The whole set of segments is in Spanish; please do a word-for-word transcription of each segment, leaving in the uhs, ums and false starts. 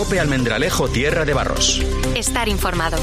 COPE Almendralejo, Tierra de Barros. Estar informado.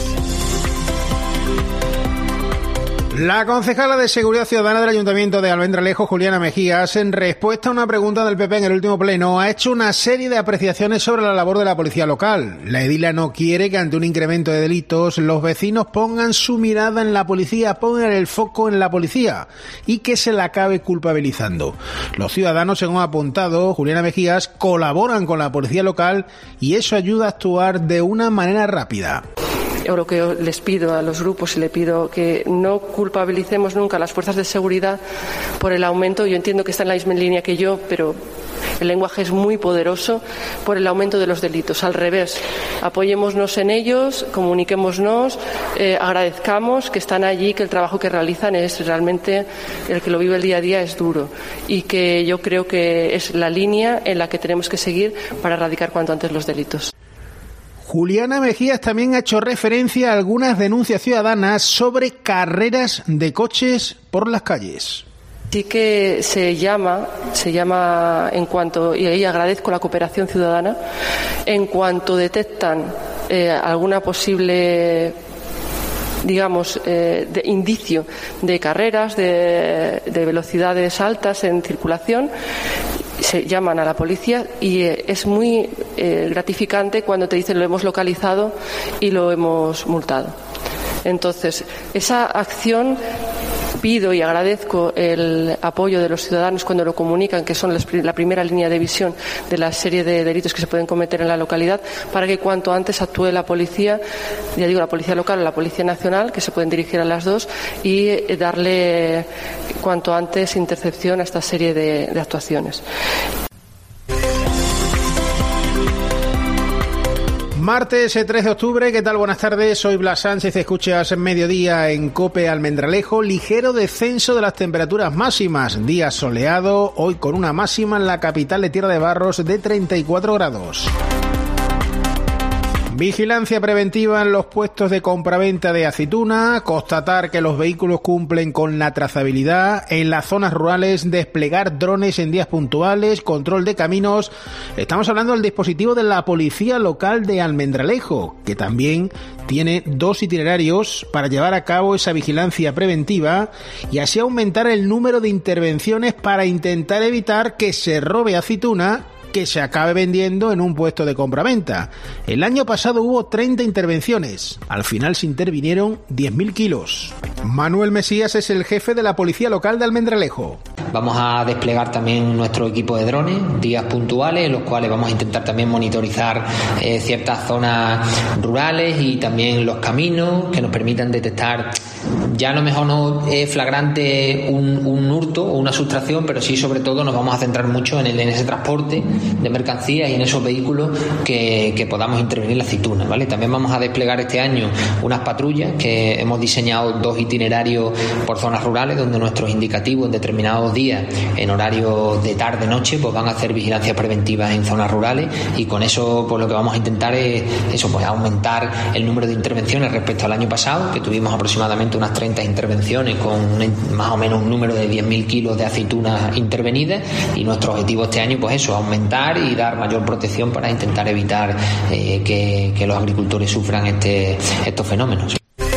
La concejala de Seguridad Ciudadana del Ayuntamiento de Almendralejo, Juliana Mejías, en respuesta a una pregunta del P P en el último pleno, ha hecho una serie de apreciaciones sobre la labor de la policía local. La edila no quiere que ante un incremento de delitos los vecinos pongan su mirada en la policía, pongan el foco en la policía y que se la acabe culpabilizando. Los ciudadanos, según ha apuntado Juliana Mejías, colaboran con la policía local y eso ayuda a actuar de una manera rápida. Yo lo que les pido a los grupos y le pido que no culpabilicemos nunca a las fuerzas de seguridad por el aumento. Yo entiendo que está en la misma línea que yo, pero el lenguaje es muy poderoso por el aumento de los delitos. Al revés, apoyémonos en ellos, comuniquémonos, eh, agradezcamos que están allí, que el trabajo que realizan es realmente el que lo vive el día a día es duro y que yo creo que es la línea en la que tenemos que seguir para erradicar cuanto antes los delitos. Juliana Mejías también ha hecho referencia a algunas denuncias ciudadanas sobre carreras de coches por las calles. Sí que se llama, se llama en cuanto, y ahí agradezco la cooperación ciudadana, en cuanto detectan eh, alguna posible, digamos, eh, de indicio de carreras, de, de velocidades altas en circulación, se llaman a la policía y eh, es muy eh, gratificante cuando te dicen lo hemos localizado y lo hemos multado. Entonces, esa acción, pido y agradezco el apoyo de los ciudadanos cuando lo comunican, que son la primera línea de visión de la serie de delitos que se pueden cometer en la localidad, para que cuanto antes actúe la policía, ya digo, la policía local o la policía nacional, que se pueden dirigir a las dos, y darle cuanto antes intercepción a esta serie de, de actuaciones. Martes tres de octubre, ¿qué tal? Buenas tardes, soy Blas Sánchez, escuchas Mediodía en COPE Almendralejo. Ligero descenso de las temperaturas máximas, día soleado, hoy con una máxima en la capital de Tierra de Barros de treinta y cuatro grados. Vigilancia preventiva en los puestos de compraventa de aceituna, constatar que los vehículos cumplen con la trazabilidad, en las zonas rurales desplegar drones en días puntuales, control de caminos. Estamos hablando del dispositivo de la Policía Local de Almendralejo, que también tiene dos itinerarios para llevar a cabo esa vigilancia preventiva y así aumentar el número de intervenciones para intentar evitar que se robe aceituna que se acabe vendiendo en un puesto de compraventa. El año pasado hubo treinta intervenciones. Al final se intervinieron diez mil kilos. Manuel Mesías es el jefe de la Policía Local de Almendralejo. Vamos a desplegar también nuestro equipo de drones, días puntuales, en los cuales vamos a intentar también monitorizar eh, ciertas zonas rurales y también los caminos que nos permitan detectar. Ya a lo mejor no es flagrante un, un hurto o una sustracción, pero sí, sobre todo, nos vamos a centrar mucho en, el, en ese transporte de mercancías y en esos vehículos que, que podamos intervenir en la aceituna, ¿vale? También vamos a desplegar este año unas patrullas que hemos diseñado dos itinerarios por zonas rurales donde nuestros indicativos en determinados días, en horario de tarde, noche, pues van a hacer vigilancias preventivas en zonas rurales y con eso pues lo que vamos a intentar es eso, pues aumentar el número de intervenciones respecto al año pasado, que tuvimos aproximadamente unas treinta intervenciones con un, más o menos un número de diez mil kilos de aceitunas intervenidas, y nuestro objetivo este año pues eso, aumentar y dar mayor protección para intentar evitar eh, que, que los agricultores sufran este, estos fenómenos.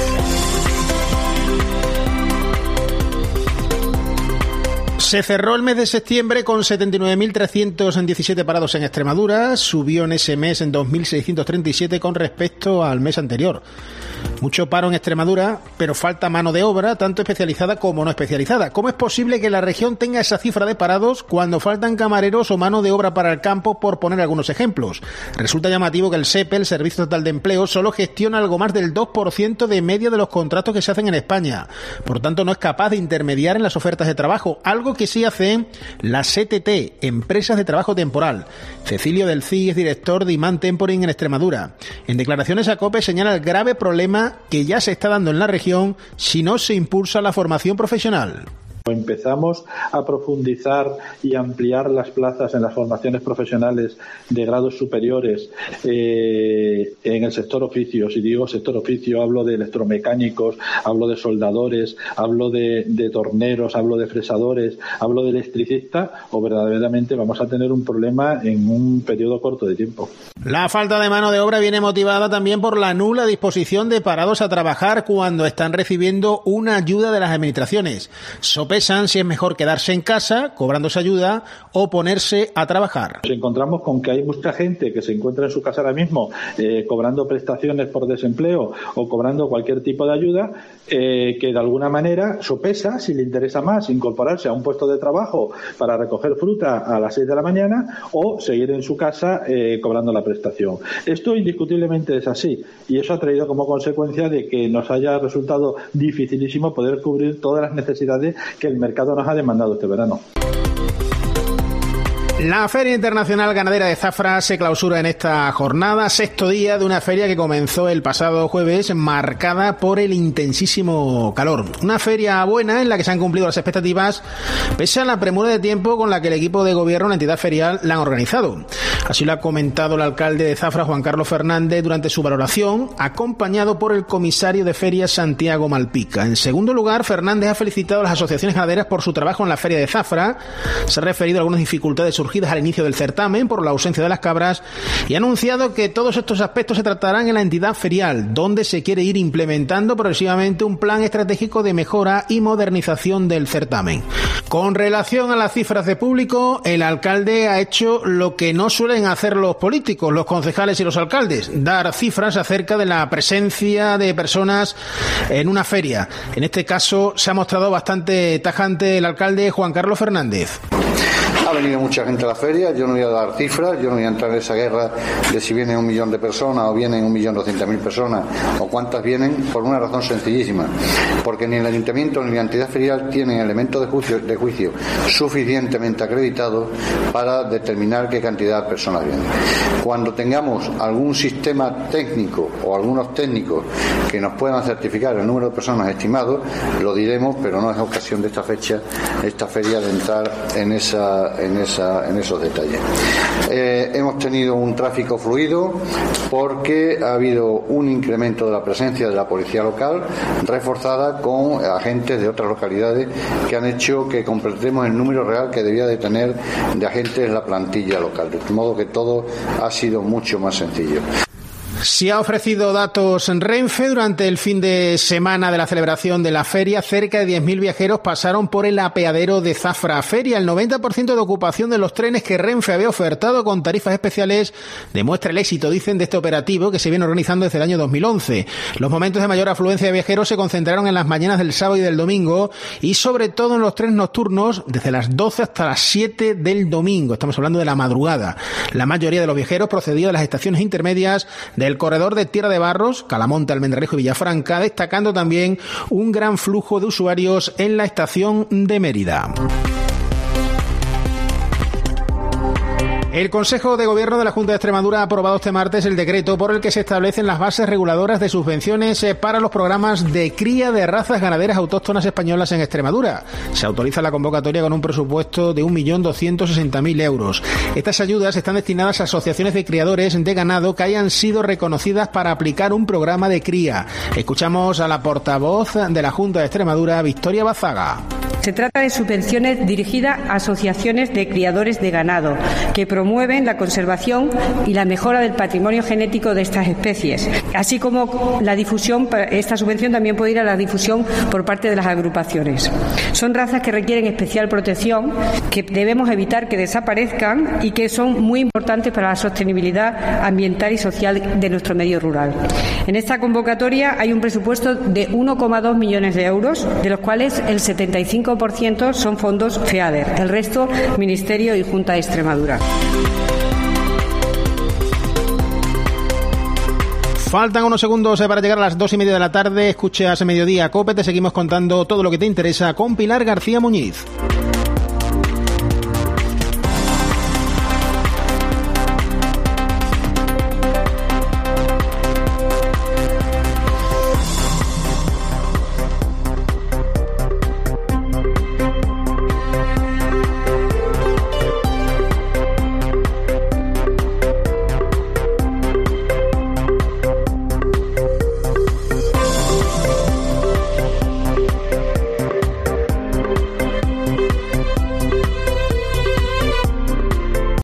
Se cerró el mes de septiembre con setenta y nueve mil trescientos diecisiete parados en Extremadura, subió en ese mes en dos mil seiscientos treinta y siete con respecto al mes anterior. Mucho paro en Extremadura, pero falta mano de obra, tanto especializada como no especializada. ¿Cómo es posible que la región tenga esa cifra de parados cuando faltan camareros o mano de obra para el campo, por poner algunos ejemplos? Resulta llamativo que el S E P E, el Servicio Estatal de Empleo, solo gestiona algo más del dos por ciento de media de los contratos que se hacen en España. Por tanto, no es capaz de intermediar en las ofertas de trabajo, algo que sí hace la C T T, Empresas de Trabajo Temporal. Cecilio del C I es director de Imán Temporing en Extremadura. En declaraciones a COPE señala el grave problema que ya se está dando en la región si no se impulsa la formación profesional. Empezamos a profundizar y ampliar las plazas en las formaciones profesionales de grados superiores eh, en el sector oficio. Si digo sector oficio, hablo de electromecánicos, hablo de soldadores, hablo de, de torneros, hablo de fresadores, hablo de electricistas, o verdaderamente vamos a tener un problema en un periodo corto de tiempo. La falta de mano de obra viene motivada también por la nula disposición de parados a trabajar cuando están recibiendo una ayuda de las administraciones. Sopesan si es mejor quedarse en casa cobrando esa ayuda o ponerse a trabajar. Nos encontramos con que hay mucha gente que se encuentra en su casa ahora mismo eh, cobrando prestaciones por desempleo o cobrando cualquier tipo de ayuda, eh, que de alguna manera sopesa si le interesa más incorporarse a un puesto de trabajo para recoger fruta a las seis de la mañana o seguir en su casa eh, cobrando la prestación. Esto indiscutiblemente es así, y eso ha traído como consecuencia de que nos haya resultado dificilísimo poder cubrir todas las necesidades que el mercado nos ha demandado este verano. La Feria Internacional Ganadera de Zafra se clausura en esta jornada, sexto día de una feria que comenzó el pasado jueves, marcada por el intensísimo calor. Una feria buena en la que se han cumplido las expectativas, pese a la premura de tiempo con la que el equipo de gobierno, la entidad ferial, la han organizado. Así lo ha comentado el alcalde de Zafra, Juan Carlos Fernández, durante su valoración, acompañado por el comisario de ferias, Santiago Malpica. En segundo lugar, Fernández ha felicitado a las asociaciones ganaderas por su trabajo en la feria de Zafra, se ha referido a algunas dificultades surgidas al inicio del certamen por la ausencia de las cabras y ha anunciado que todos estos aspectos se tratarán en la entidad ferial, donde se quiere ir implementando progresivamente un plan estratégico de mejora y modernización del certamen. Con relación a las cifras de público, el alcalde ha hecho lo que no suelen hacer los políticos, los concejales y los alcaldes, dar cifras acerca de la presencia de personas en una feria. En este caso se ha mostrado bastante tajante el alcalde Juan Carlos Fernández. Ha venido mucha gente a la feria, yo no voy a dar cifras, yo no voy a entrar en esa guerra de si vienen un millón de personas o vienen un millón doscientas mil personas o cuántas vienen, por una razón sencillísima, porque ni el ayuntamiento ni la entidad ferial tienen elementos de juicio, de juicio suficientemente acreditados para determinar qué cantidad de personas vienen. Cuando tengamos algún sistema técnico o algunos técnicos que nos puedan certificar el número de personas estimados, lo diremos, pero no es ocasión de esta fecha, esta feria, de entrar en esa En, esa, en esos detalles. Eh, hemos tenido un tráfico fluido porque ha habido un incremento de la presencia de la policía local, reforzada con agentes de otras localidades que han hecho que completemos el número real que debía de tener de agentes la plantilla local, de modo que todo ha sido mucho más sencillo. Se ha ofrecido datos en Renfe. Durante el fin de semana de la celebración de la feria, cerca de diez mil viajeros pasaron por el apeadero de Zafra Feria. El noventa por ciento de ocupación de los trenes que Renfe había ofertado con tarifas especiales demuestra el éxito, dicen, de este operativo que se viene organizando desde el año dos mil once. Los momentos de mayor afluencia de viajeros se concentraron en las mañanas del sábado y del domingo y sobre todo en los trenes nocturnos desde las doce hasta las siete del domingo. Estamos hablando de la madrugada. La mayoría de los viajeros procedía de las estaciones intermedias del corredor de Tierra de Barros, Calamonte, Almendralejo y Villafranca, destacando también un gran flujo de usuarios en la estación de Mérida. El Consejo de Gobierno de la Junta de Extremadura ha aprobado este martes el decreto por el que se establecen las bases reguladoras de subvenciones para los programas de cría de razas ganaderas autóctonas españolas en Extremadura. Se autoriza la convocatoria con un presupuesto de un millón doscientos sesenta mil euros. Estas ayudas están destinadas a asociaciones de criadores de ganado que hayan sido reconocidas para aplicar un programa de cría. Escuchamos a la portavoz de la Junta de Extremadura, Victoria Bazaga. Se trata de subvenciones dirigidas a asociaciones de criadores de ganado que promueven la conservación y la mejora del patrimonio genético de estas especies, así como la difusión. Esta subvención también puede ir a la difusión por parte de las agrupaciones. Son razas que requieren especial protección, que debemos evitar que desaparezcan y que son muy importantes para la sostenibilidad ambiental y social de nuestro medio rural. En esta convocatoria hay un presupuesto de uno coma dos millones de euros, de los cuales el setenta y cinco por ciento son fondos FEADER, el resto Ministerio y Junta de Extremadura. Faltan unos segundos para llegar a las dos y media de la tarde. Escuchas Mediodía Cope, te seguimos contando todo lo que te interesa con Pilar García Muñiz.